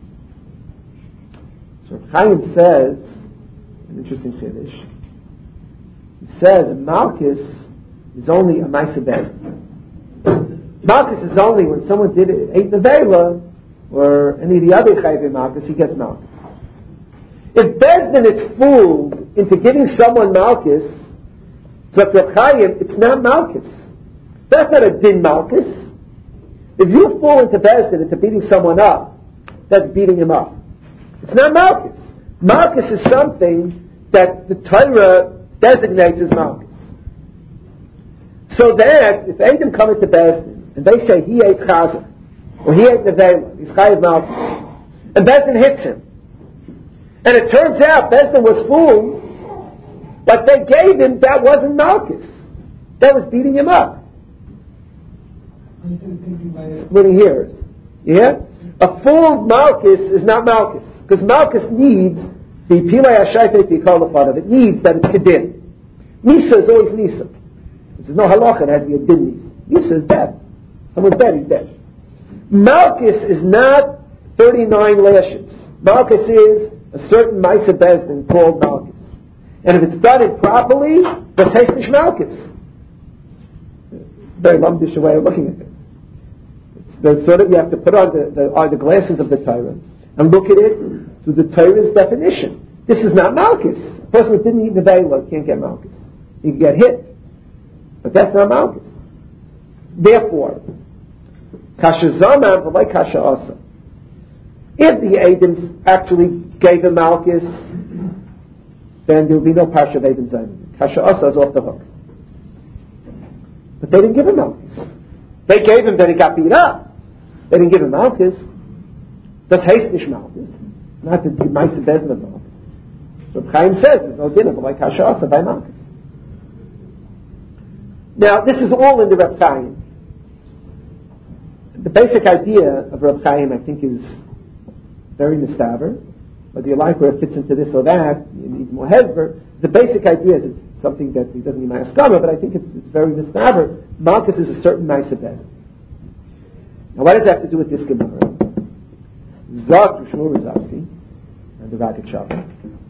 So Chaim says, an interesting chiddush. He says Malchus is only a Ma'aseh Bezdin. Malchus is only when someone did it, ate the Vela, or any of the other Chayvei Malchus, he gets Malchus. If Bezdin is fooled into giving someone Malchus, so for Chaim, it's not Malchus. That's not a din Malchus. If you fall into Bezdin into beating someone up, that's beating him up. It's not Malchus. Malchus is something that the Torah designates as Malchus. So that if Adam come into Bezdin and they say he ate Chazak or he ate Nevela, he's Chayav Malchus, and Bezdin hits him, and it turns out Bezdin was fooled, what they gave him, that wasn't Malchus. That was beating him up. Splitting hairs. Yeah? A fooled Malchus is not Malchus. Because Malchus needs the Pilei HaShayfet to be called part of it. needs that it's Kedin. Nisa is always Nisa. There's no halacha, it has to be a din Nisa. Nisa is dead. Someone's dead, he's dead. Malchus is not thirty-nine lashes. Malchus is a certain Maisa Bezdin called Malchus. And if it's done improperly, that's Heshnish Malchus. Very lumdish way of looking at it. It's sort of, you have to put on the, the, on the glasses of the Torah and look at it through the Torah's definition. This is not Malchus. A person who didn't eat Nevela can't get Malchus. He can get hit. But that's not Malchus. Therefore, Kasha Zaman v'lai Kasha Asa. If the Adams actually gave him Malchus, then there will be no Pasha of Adam Zayin. Kasha Asa is off the hook. But they didn't give him Malchus. They gave him, then he got beat up. They didn't give him Malchus. That's Hastnish Malchus, not the Maisa Bezdin of Malchus. So Chaim says there's no dinner like Kasha Asa by Malchus. Now, this is all in the Reb Chaim. The basic idea of Reb Chaim, I think, is very mistaber. Whether you like where it fits into this or that, you need more hezber. The basic idea is it's something that he doesn't need my askama, but I think it's, it's very mistaber. Malchus is a certain Maisa Bezdin. Now, what does that have to do with this Gemara? Zot Rishmur Rizavsi and the Ragat Shavah.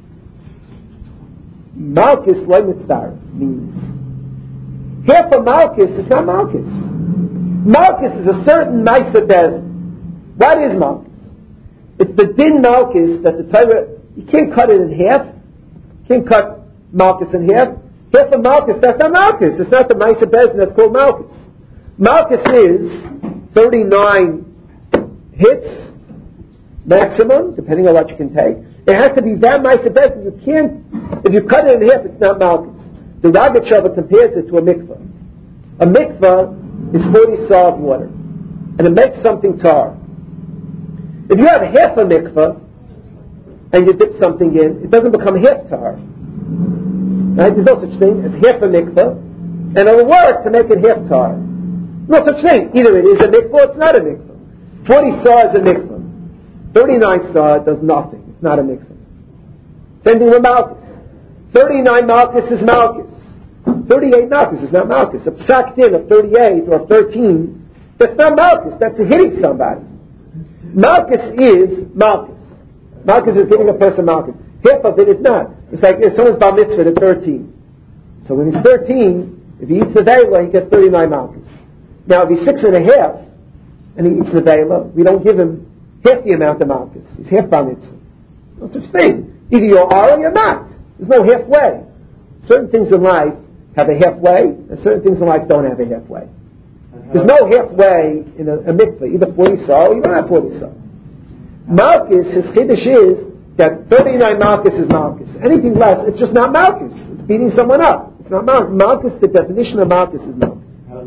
Malchus Loi Mitzvah means here for Malchus is not Malchus. Malchus is a certain Maisa Bezdin. What is Malchus? It's the din Malchus that the Torah, you can't cut it in half. You can't cut Malchus in half. Here for Malchus, that's not Malchus. It's not the Maisa Bezdin that's called Malchus. Malchus is thirty-nine hits maximum, depending on what you can take. It has to be that Maisa Bezdin. You can't, if you cut it in half, it's not Malchus. The Ragat Shavah compares it to a mikvah. A mikvah is forty saw of water, and it makes something tar. If you have half a mikvah, and you dip something in, it doesn't become half tar. Right? There's no such thing as half a mikvah, and it'll work to make it half tar. No such thing. Either it is a mikvah or it's not a mikvah. forty saw is a mikvah. thirty-nine saw does nothing. It's not a mikvah. Same thing with Malchus. thirty-nine Malchus is Malchus. thirty-eight Malchus is not Malchus. A psak din of thirty-eight or thirteen, that's not Malchus. That's hitting somebody. Malchus is Malchus. Malchus is giving a person Malchus. Half of it is not. It's like if someone's bar mitzvah at thirteen. So when he's thirteen, if he eats the Vela, he gets thirty-nine Malchus. Now if he's six and a half, and he eats the Vela, we don't give him half the amount of Malchus. He's half bar mitzvah. No such thing. Either you are or you're not. There's no halfway. Certain things in life have a halfway, and certain things in life don't have a halfway. There's no halfway in a, a mikveh, either forty saw or you don't have forty saw. Malchus, his chiddush is that thirty-nine Malchus is Malchus. Anything less, it's just not Malchus. It's beating someone up. It's not Malchus. Malchus, the definition of Malchus is Malchus.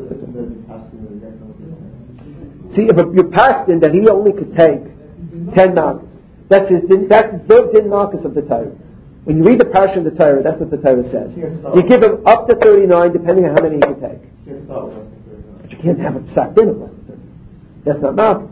See, if you're passed in that he only could take ten Malchus, that's his, that's the din Malchus of the Torah. When you read the parsha of the Torah, that's what the Torah says. You give him up to thirty-nine, depending on how many he can take. But you can't have it sacked in of less than thirty. That's not Malchus.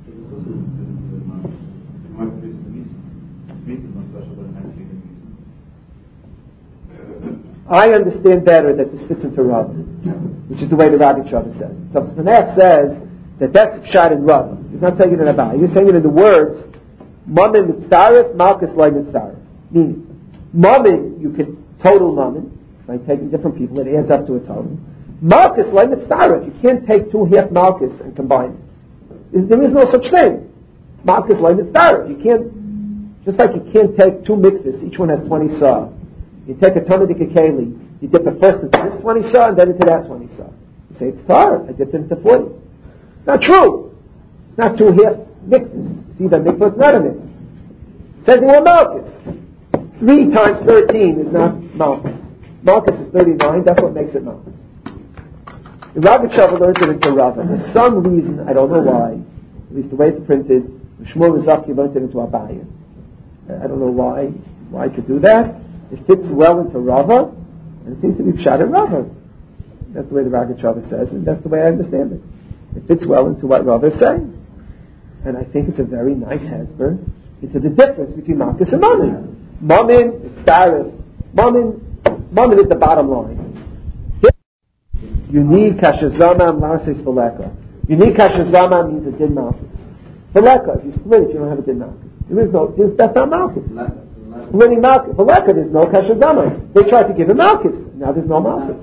I understand better that this fits into Rav, which is the way the Ragat Shavah says. So Tanakh says that that's shot in Rav. He's not saying it in Abba. He's saying it in the words, Mammon mitzaref, Malchus loy mitzaref. Meaning, Mammon, you can total Mammon, by taking different people, it adds up to a total. Malchus loy mitzaref. You can't take two half Malchus and combine it. There is no such thing. Malchus loy mitzaref. You can't, just like you can't take two mikvahs, each one has twenty saw. You take a Talmudic Keli, you dip it first into this twenty saw and then into that twenty saw. You say, it's tar, I dipped it into forty. Not true. It's not two half mikvahs. It's either mikvah, it's not a mikvah. Same thing with Malchus. three times thirteen is not Malchus. Malchus is thirty-nine, that's what makes it Malchus. The Rogatchover learned it into Rava. For some reason, I don't know why, at least the way it's printed, Shmuel Rizaki learned it into Abaye. I don't know why, why to do that. It fits well into Rava, and it seems to be Pshat in Rava. That's the way the Rogatchover says, and that's the way I understand it. It fits well into what Rava is saying. And I think it's a very nice hesper into the difference between Malchus and Mammon. Mammon is Starif. Mammon, Mammon is the bottom line. You need Kashazama Malchus Veleka. You need Kashazama means a din Malchus. Veleka, if you split it, you don't have a din Malchus. There is no, there's, that's not Malchus. Splitting Malchus. Veleka, there's no Kashazama. They tried to give him Malchus. Now there's no Malchus.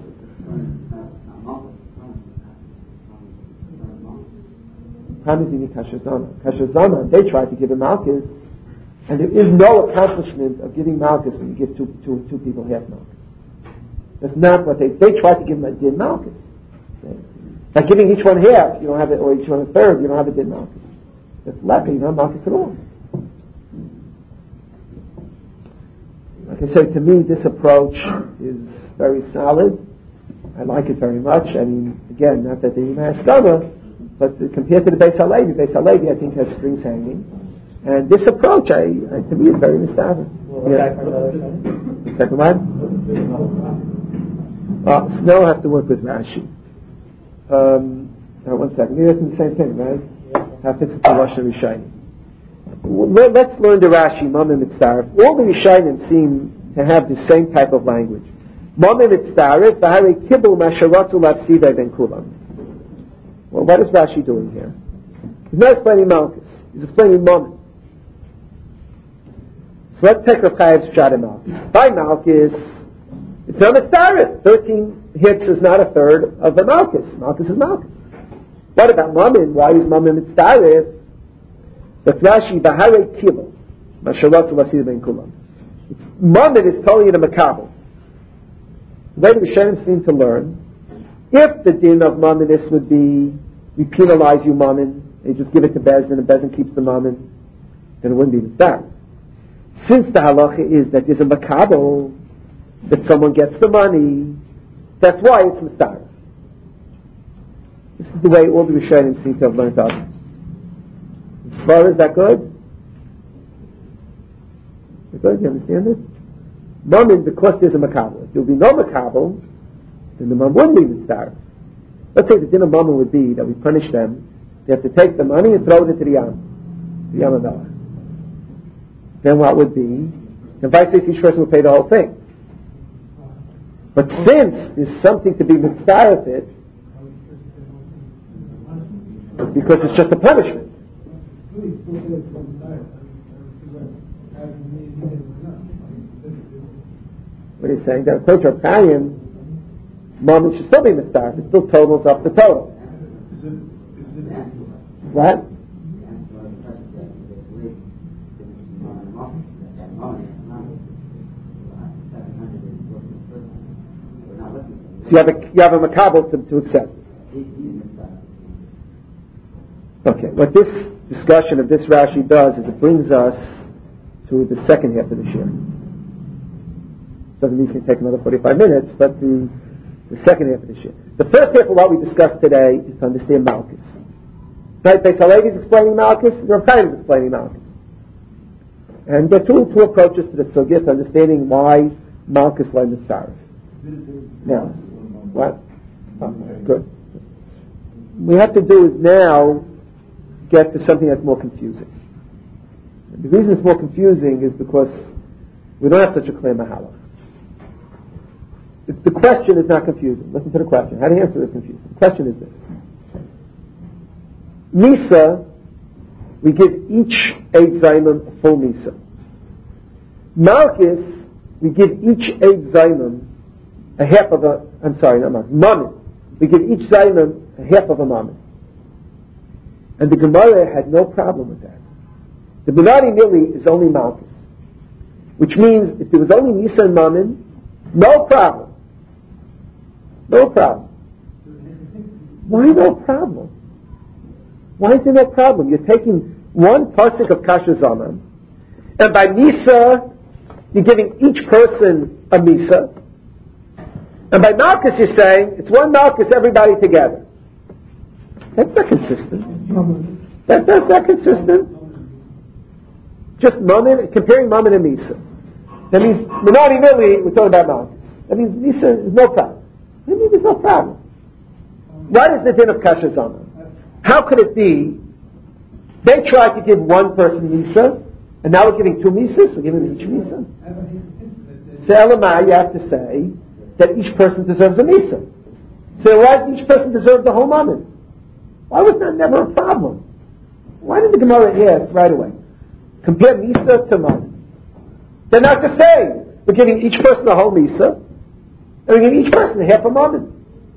Promise you need Kashazama. Kashazama, they tried to give him Malchus, and there is no accomplishment of giving Malchus when you give two, two, two people half Malchus. That's not what they, they tried to give him a din Malchus. Okay? By giving each one half, you don't have it, or each one a third, you don't have a din Malchus. That's leper, you don't have Malchus at all. Like I said, to me, this approach is very solid. I like it very much. I mean, again, not that the Yimei Haskama, but compared to the Beis Halevi, Beis Halevi I think has strings hanging, and this approach, I, I to me, is very mistaken. Well, yeah. The second one. Uh, now I'll have to work with Rashi. Um, now one second. Maybe that's the same thing, right? How fits it to Rosh Rishayim? Let's learn the Rashi. Mamim Mitzaref. All the Rishayim seem to have the same type of language. Mamim Mitzaref. V'harei kibul masharatu lafsivei ben kulam. Well, what is Rashi doing here? He's not explaining Malchus. He's explaining Mammon. So let's take Rav Chaim's shot at Malchus. By Malchus, it's not a starif. Thirteen hits is not a third of the Malchus. Malchus is Malchus. What about Mammon? Why is Mammon a starif? The Rashi, Bahare Kilo, Mashalatu Lasir Ben Kulam. Mammon is totally in a makabel. The way the Rishonim seem to learn, if the din of Mammonis would be, we penalize you Mammon, and you just give it to Bezdin, and Bezdin keeps the Mammon, then it wouldn't be Mitzvah. Since the halacha is that there's a makabel, that someone gets the money, that's why it's Mitzvah. This is the way all the Rishonim seem to have learned out. As far as that good? Is that good? You understand it? Mammon, because there's a makabel. If there will be no makabel, then the Mammon wouldn't be Mitzvah. Let's say the din of Mammon would be that we punish them. They have to take the money and throw it into the Yam, the Yam Amelech. Then what would be? Then vice versa, each person would pay the whole thing. But since there's something to be Mitzvah with it, because it's just a punishment. What are you saying? That according to Rav Chaim, Mammon should still be Mitzvah. It still totals up the total. What? So you have a you have a makabel to, to accept. Okay, what this discussion of this Rashi does is it brings us to the second half of the shir. Doesn't mean it's going to take another forty-five minutes, but the the second half of the shir. The first half of what we discussed today is to understand Malchus. Right, Beis Halevi is explaining Malchus, Rav Chaim is explaining Malchus. And there are two, two approaches to the sugya, to understanding why Malchus led the Sarif. Now, what? Oh, good. What we have to do is now get to something that's more confusing. The reason it's more confusing is because we don't have such a clear mahalach. The question is not confusing. Listen to the question. How do you answer this confusing? The question is this. Misa, we give each eight zaymim a full Misa. Malchus, we give each eight zaymim a half of a, I'm sorry, not Malchus, Mammon. We give each zaymim a half of a Mammon. And the Gemara had no problem with that. The Benari Mili is only Malchus. Which means, if there was only Misa and Mammon, no problem. No problem. Why no problem? Why is there no problem? You're taking one pasuk of Kasha Zaman, and by Misa, you're giving each person a misa. And by Malkus you're saying, it's one Malkus, everybody together. That's not consistent. That, that's not consistent. Just Mammon, comparing Mammon and Misa. That means, minority milli, we're talking about Malkus. That means Misa is no problem. That means there's no problem. What is the din of Kasha Zama? How could it be, they tried to give one person Misa, and now we're giving two Misas, we're giving each Misa? So Elamai, you have to say that each person deserves a Misa. So why does each person deserve the whole Mammon? Why was that never a problem? Why did the Gemara ask right away? Compare Misa to Mammon. They're not the same. We're giving each person a whole Misa, and we're giving each person a half a Mammon.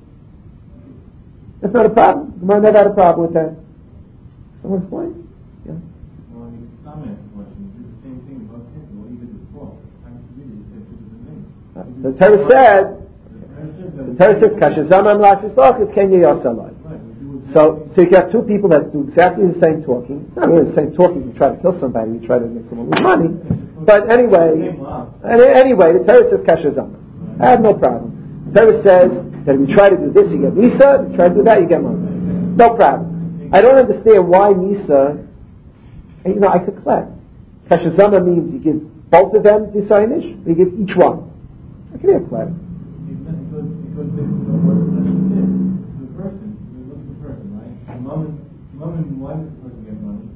That's not a problem. The Gemara never had a problem with that. Someone explain? Yeah. Well, you comment the question. You did the same thing about Hitler. What you did before. Time to read it. You said this is the name. The Torah said, the Torah says, Kasha Zaman Lashis Lachis Kenya Yosalai. So, so you got two people that do exactly the same talking. It's not really the same talking. You try to kill somebody, you try to make someone lose money. But anyway, anyway, the Torah says Kasha Zaman. I have no problem. The Torah says that if you try to do this, you get Misa. If you try to do that, you get money. No problem. I don't understand why Misa. You know, I could collect. Kasha Zaman means you give both of them the Sayinish, or you give each one. I can have collect. Because, because they know what the person did. The person, you look at the person, right? The moment, the moment, why does the person get money?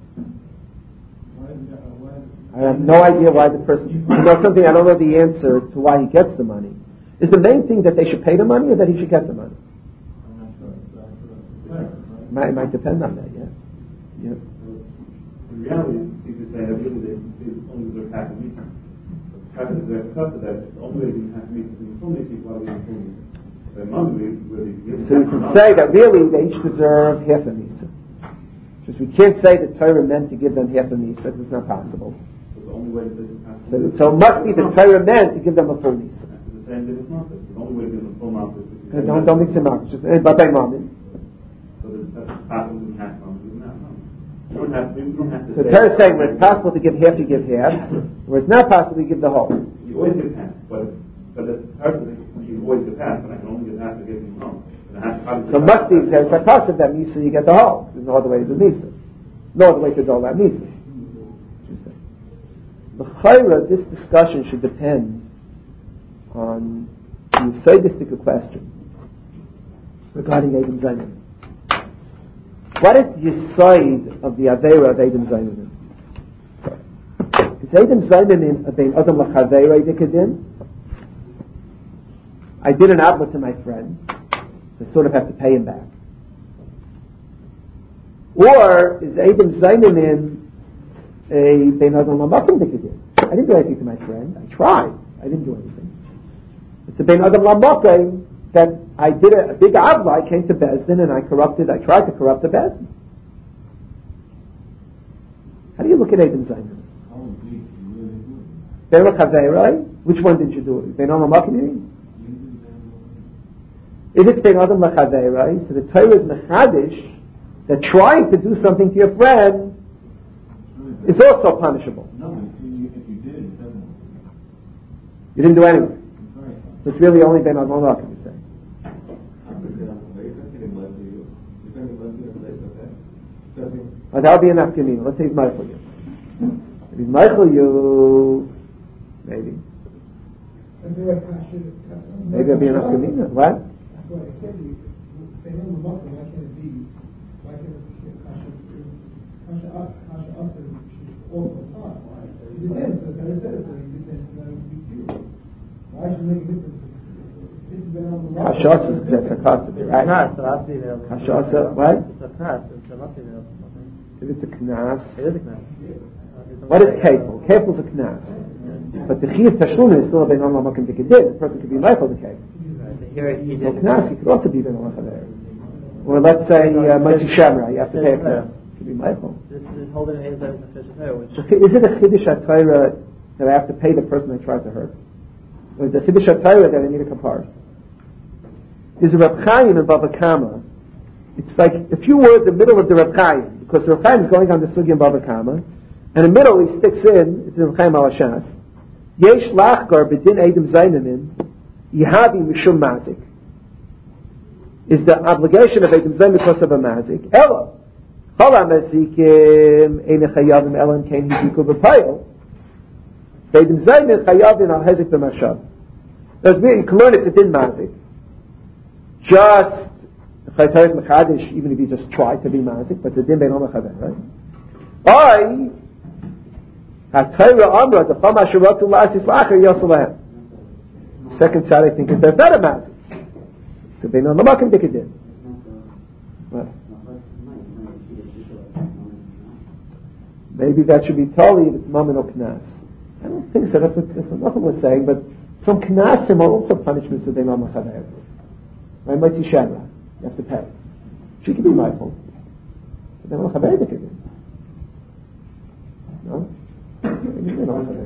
Why is that, why is I have no idea why the person. You know something? I don't know the answer to why he gets the money. Is the main thing that they should pay the money, or that he should get the money? I'm not sure. So I sort of clear, right? Might, it might depend on that. Yeah. Yeah. In reality, you could say that really they, they only deserve half a meter. Half a deserve because of that. It's only way you half a meter. So you full meter while you're full meter. The money where they give. So we can say that really they each deserve half a misa. Just we can't say that Torah meant to give them half a misa. It's not possible. So the only way that they have So, so it must be the Torah meant to give them a full misa. the same thing as Malkus. The only way to give them a full Malkus is to Uh, Don't don't mix them up. Just uh, but by moment. So that's half and half Malkus and half Malkus. You don't have, you don't have to So say. Torah is saying where it's possible to give half, you give half. Where it's not possible, you give the whole. You always give half, but but it's personally you always give half, but I can only give half to give you home. So must be there's a cost of that misa, you get the whole. There's no other way to do misa. No other way to do that misa. The chayra, this discussion should depend on the sadistic question regarding Adam Zayman. What is the side of the Aveira of Adam Zayman? Is Adam Zayman a bein Adam l'chaveira dikadin? I did an avla to my friend. I sort of have to pay him back. Or is Adam Zayman a bein Adam l'makim dikadin? I didn't do anything to my friend. I tried. I didn't do anything. It's a bein Adam l'makim that I did a, a big avla. I came to Bezdin and I corrupted. I tried to corrupt the Bezdin. How do you look at Adam Zayman? Bein l'chaveira. Which one did you do? Bein Adam l'makim? If it's bein Adam l'chaveira, so the Torah is mechadish that trying to do something to your friend is also punishable. No, if you, if you did, it doesn't. You didn't do anything. Sorry. So it's really only bein Adam l'makim, you say. Well, that would be an afkamina. Let's say he's Michael you. If he's Michael you, maybe. Maybe it'll be an afkamina. What? That's why I said to you, they know the Muslim, why can't it be, why can't it be Kasha, Kasha up, Kasha up, and also part? Why? It depends, so I said it, so it depends, it's not a big deal. Why should it make a difference? This has been on the Muslim. Kashas is that's a cost, right? Knas, so that's the available. Kashas, what? It's a knas, it's a not available. If it's a knas. It is a knas. What is kefil? Kefil is a knas. But the chiyuv tashlum is still a bein Adam l'makim dikadin. The person could be Michael the kefil. Here he So did. knas, he could also be bein l'chaveira. Or let's say uh, Moshe Shemra, you have to pay a knas. It could be Michael. This is holding an Adam in the Torah, which So is it a chiddush HaTorah that I have to pay the person I tried to hurt? Or is it a chiddush HaTorah that I need a kapara? There's a Reb Chaim in Bava Kama. It's like a few words in the middle of the Reb Chaim, because the Reb Chaim is going on the sugi in Bava Kama, and in the middle he sticks in, it's the Reb Chaim al Hashas, Yesh lachgar b'din edim zaynanin yihavi mishum mazik. Is the obligation of edim zayn because of a mazik? Ella. Chol ha-mazikim ein chayavim elam kein hiziku b'payil. Edim zaynin chayavim al hezik b'mashav. That's me. You can learn it b'din mazik. Just chaytarik mechadish, even if you just try to be mazik, but the din bein ha'mechaver, right? I ha-Torah amra d'chol ma'asheratu la'asis la'achar yosulahem. Second side, I think, is they're better mazik. So bein ha'makim dikadin. What? Maybe that should be totally if it's mammon or knas. I don't think so. That's what, that's what nothing was saying. But some knasim are also punishments that they know machaver. Right? Mighty shadra, you have to pay. She can be mindful, but they know machaver dikadin. No. Maybe they know machaver.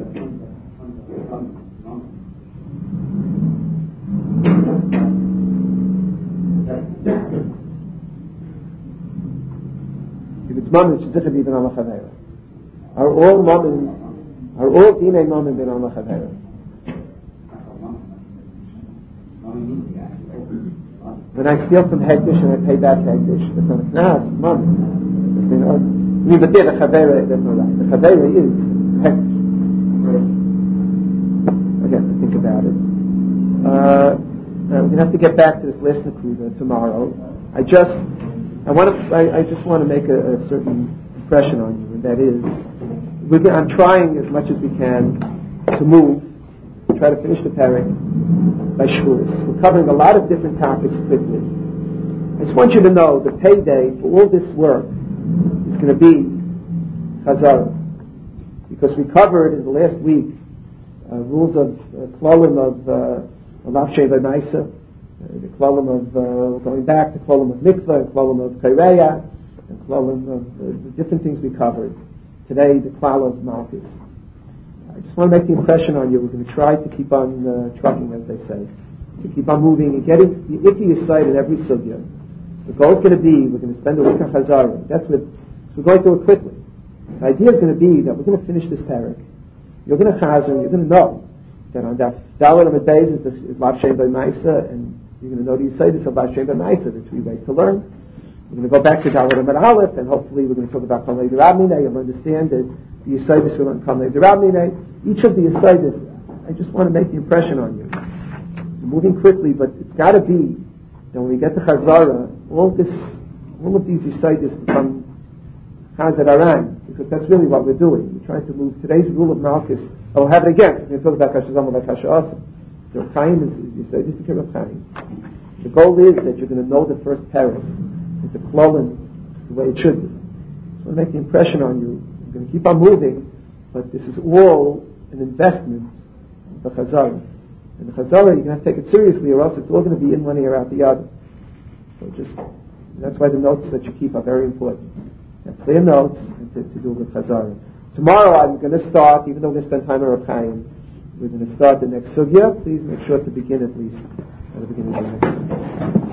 If it's mammon, it's different even on machaver. Are all mammon, are all dinay mammon ben al machaver? When I steal from Hegdish and I pay back Hegdish, that's not a knas, it's mammon. I mean, but there the chavera, that's not right. The chavera is Hegdish. Again, to think about it. Uh, we're going to have to get back to this last nakuda tomorrow. I just, I want to, I, I just want to make a, a certain impression on you, and that is, we're, I'm trying as much as we can to move, try to finish the parak by Shavuos. We're covering a lot of different topics quickly. I just want you to know the payday for all this work is going to be Chazara, because we covered in the last week uh, rules of uh, klolim of Lav Sheva Naisa, the klolim of uh, going back, the klolim of mikvah, the klolim of kaireya, the klolim of uh, the different things we covered. Today, the klal of Malchus. I just want to make the impression on you. We're going to try to keep on uh, trucking, as they say, to keep on moving and getting the icky aside in every sugya. The goal is going to be we're going to spend a week on Chazara. That's what so we're going through it quickly. The idea is going to be that we're going to finish this parak. You're going to chazar, and you're going to know that on that Dalet Amud Beis is, is Lav Shem B'Maisa, and you're going to know the Yisayis of Lav Shem B'Maisa, the three ways to learn. We're going to go back to Dalet Amud Aleph, and hopefully we're going to talk about Kamei D'Rabminei. You'll understand that the Yisayis will learn Kamei D'Rabminei. Each of the Yisayis, I just want to make the impression on you. We're moving quickly, but it's got to be that when we get to Chazara, all this, all of these Yisayis become Chazar Aran, because that's really what we're doing. We're trying to move today's rule of Malchus. I'll have it again. We're talking about Kashazam like Kasha Asa. So Chaim is, you say, this is the Chaim. The goal is that you're going to know the first parak. It's a klolin, the way it should be. So I want to make the impression on you. We're going to keep on moving, but this is all an investment in the Chazara. And the Chazara, you're going to have to take it seriously, or else it's all going to be in one ear out the other. So just, that's why the notes that you keep are very important. Have clear notes and to, to do with Chazara. Tomorrow I'm going to start, even though we're going to spend time on Rav Chaim, we're going to start the next sugya. Please make sure to begin at least at the beginning of the next.